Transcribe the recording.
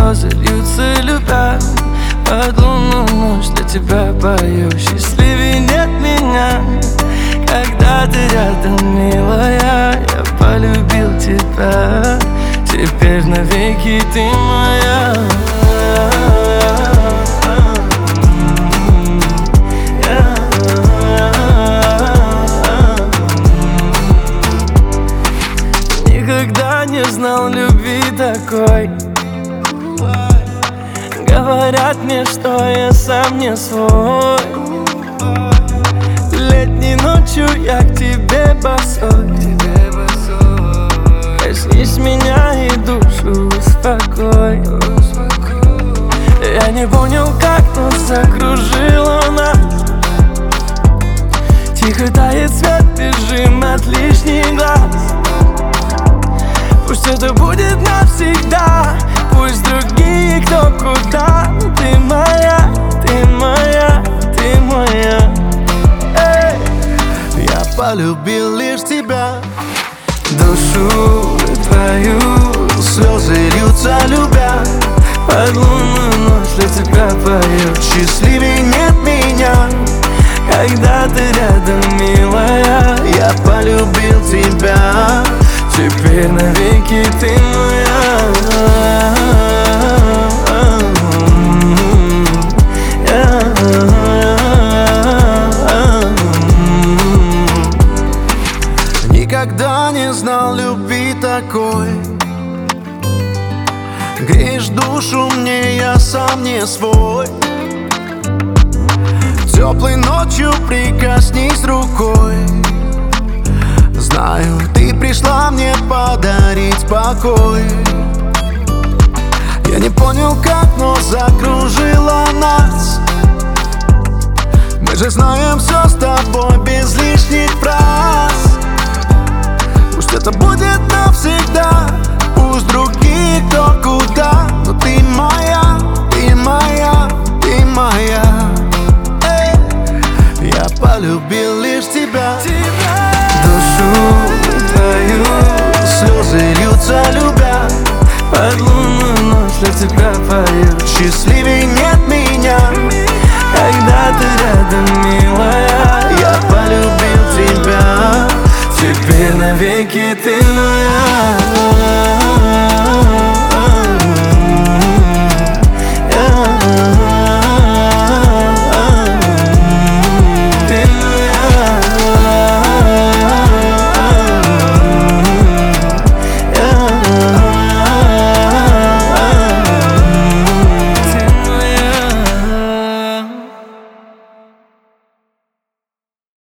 слезы льются, любя. Под лунную ночь для тебя пою. Счастливее нет меня, когда ты рядом, милая. Я полюбил тебя, теперь навеки ты моя. Никогда не знал любви такой. Говорят мне, что я сам не свой. Летней ночью я к тебе босой. Коснись меня и душу успокой. Я не понял, как нас закружила нас. Тихо тает свет, бежим от лишних глаз. Пусть это будет навсегда, пусть другие кто куда. Ты моя, ты моя, ты моя. Эй! Я полюбил лишь тебя, Душу твою, слезы льются, любя. под лунную ночь для тебя пою. Счастливее нет меня, Когда ты рядом, милая. я полюбил тебя, Теперь навеки ты моя. никогда не знал любви такой. Греешь душу мне, я сам не свой. Теплой ночью прикоснись рукой. Знаю, ты пришла мне подарить покой. Я не понял как, но закружила нас. Мы же знаем все с тобой без лишних фраз. Пусть это будет навсегда, пусть другие кто куда. Но ты моя, ты моя, ты моя. Эй, я полюбил лишь тебя. Душу твою, Слезы льются, любя. под лунную ночь для тебя пою. Счастливее нет меня, Когда ты рядом, милая. я полюбил тебя. Теперь навеки ты моя.